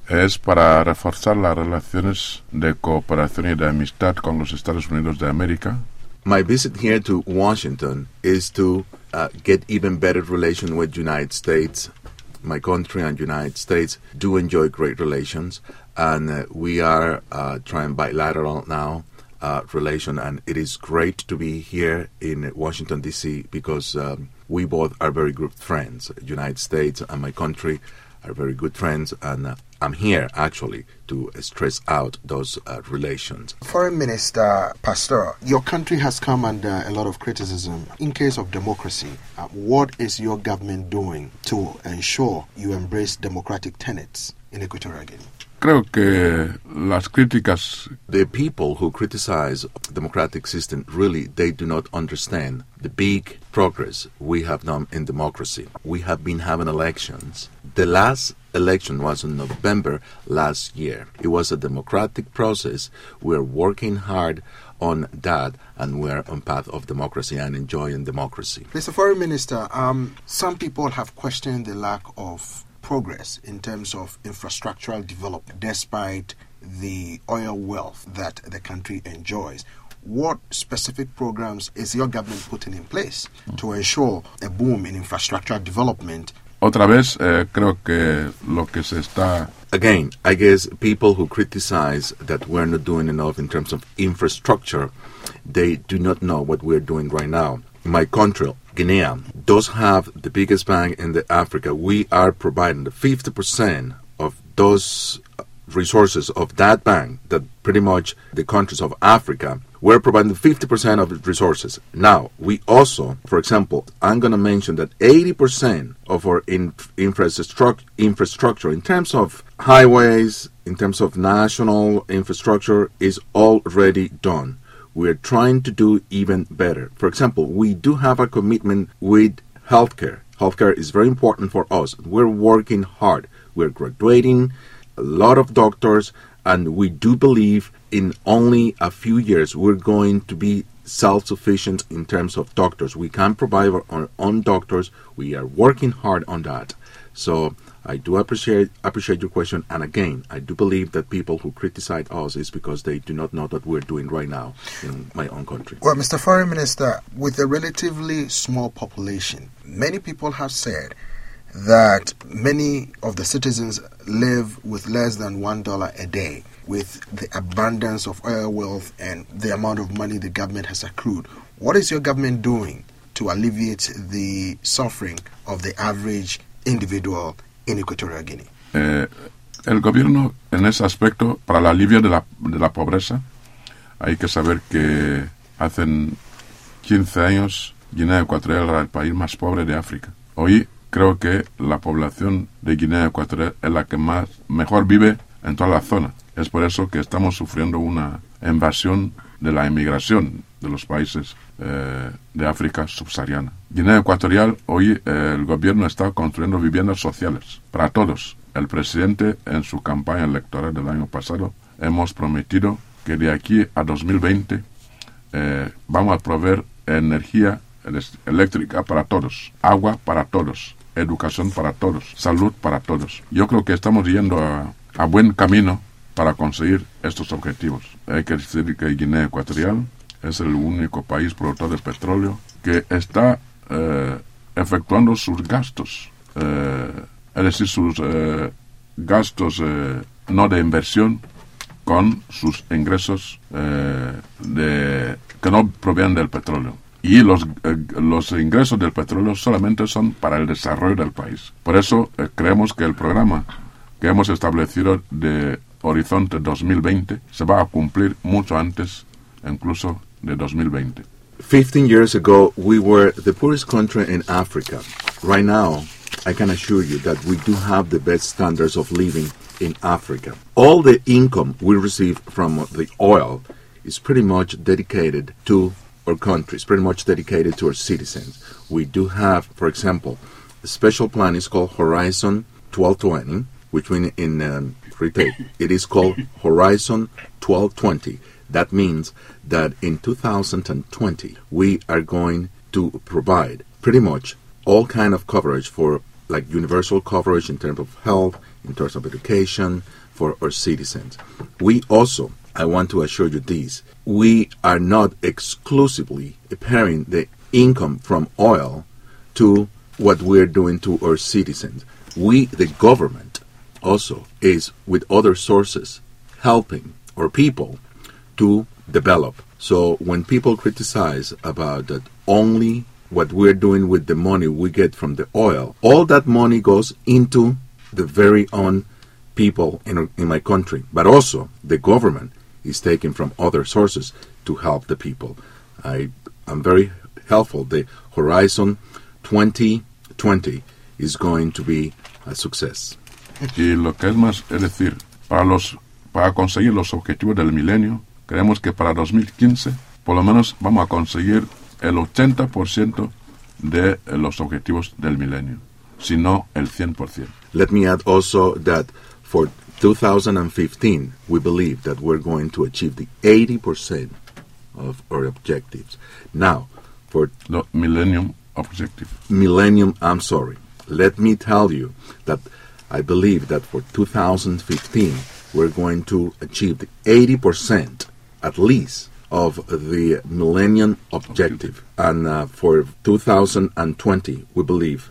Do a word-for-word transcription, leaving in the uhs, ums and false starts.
es para reforzar las relaciones de cooperación y de amistad con los Estados Unidos de América. My visit here to Washington is to uh, get even better relations with the United States. My country and United States do enjoy great relations, and uh, we are uh, trying bilateral now uh, relation, and it is great to be here in Washington, D C, because um, we both are very good friends. The United States and my country are very good friends, and uh, I'm here actually to stress out those uh, relations. Foreign Minister Pastor, your country has come under a lot of criticism. In case of democracy, uh, what is your government doing to ensure you embrace democratic tenets in Equatorial Guinea? Creo que las críticas... The people who criticize the democratic system, really, they do not understand the big progress we have done in democracy. We have been having elections. The last election was in November last year. It was a democratic process. We're working hard on that, and we're on path of democracy and enjoying democracy. Mister Foreign Minister, um, some people have questioned the lack of progress in terms of infrastructural development despite the oil wealth that the country enjoys. What specific programs is your government putting in place to ensure a boom in infrastructural development? Otra vez, eh, creo que lo que se está... Again, I guess people who criticize that we're not doing enough in terms of infrastructure, they do not know what we're doing right now. My country, Guinea, does have the biggest bank in the Africa. We are providing the fifty percent of those resources of that bank, that pretty much the countries of Africa, we're providing fifty percent of the resources. Now, we also, for example, I'm going to mention that eighty percent of our in, infrastructure, infrastructure in terms of highways, in terms of national infrastructure, is already done. We're trying to do even better. For example, we do have a commitment with healthcare. Healthcare is very important for us. We're working hard. We're graduating a lot of doctors, and we do believe in only a few years we're going to be self-sufficient in terms of doctors. We can provide our own doctors. We are working hard on that. So I do appreciate appreciate your question, and again, I do believe that people who criticize us is because they do not know what we're doing right now in my own country. Well, Mister Foreign Minister, with a relatively small population, many people have said that many of the citizens live with less than one dollar a day. With the abundance of oil wealth and the amount of money the government has accrued, what is your government doing to alleviate the suffering of the average individual en Equatorial Guinea? Eh, el gobierno, en ese aspecto, para el alivio de la, de la pobreza, hay que saber que hace quince años Guinea Ecuatorial era el país más pobre de África. Hoy creo que la población de Guinea Ecuatorial es la que más mejor vive en toda la zona. Es por eso que estamos sufriendo una invasión de la inmigración de los países eh, de África subsahariana. Guinea Ecuatorial, hoy eh, el gobierno está construyendo viviendas sociales para todos. El presidente, en su campaña electoral del año pasado, hemos prometido que de aquí a dos mil veinte eh, vamos a proveer energía eléctrica para todos, agua para todos, educación para todos, salud para todos. Yo creo que estamos yendo a, a buen camino para conseguir estos objetivos. Hay que decir que Guinea Ecuatorial es el único país productor de petróleo que está eh, efectuando sus gastos, eh, es decir, sus eh, gastos eh, no de inversión con sus ingresos eh, de, que no provienen del petróleo. Y los, eh, los ingresos del petróleo solamente son para el desarrollo del país. Por eso eh, creemos que el programa que hemos establecido de Horizonte dos mil veinte se va a cumplir mucho antes, incluso de dos mil veinte. Fifteen years ago, we were the poorest country in Africa. Right now, I can assure you that we do have the best standards of living in Africa. All the income we receive from the oil is pretty much dedicated to our country. It's pretty much dedicated to our citizens. We do have, for example, a special plan is called Horizon twelve twenty, which means in um, retail, it is called Horizon twelve twenty. That means that in two thousand twenty, we are going to provide pretty much all kind of coverage for like universal coverage in terms of health, in terms of education for our citizens. We also, I want to assure you this, we are not exclusively pairing the income from oil to what we're doing to our citizens. We, the government, also is with other sources helping our people to develop. So when people criticize about that only what we're doing with the money we get from the oil, all that money goes into the very own people in, in my country. But also the government is taking from other sources to help the people. I am very helpful. The Horizon twenty twenty is going to be a success. Y lo que es más, es decir, para los para conseguir los objetivos del milenio, creemos que para dos mil quince, por lo menos vamos a conseguir el ochenta por ciento de los objetivos del milenio, si no el cien por ciento. Let me add also that for two thousand fifteen, we believe that we're going to achieve the eighty percent of our objectives. Now, for The Millennium Objective. Millennium, I'm sorry. Let me tell you that I believe that for two thousand fifteen, we're going to achieve the eighty percent, at least, of the Millennium Objective. And uh, for two thousand twenty, we believe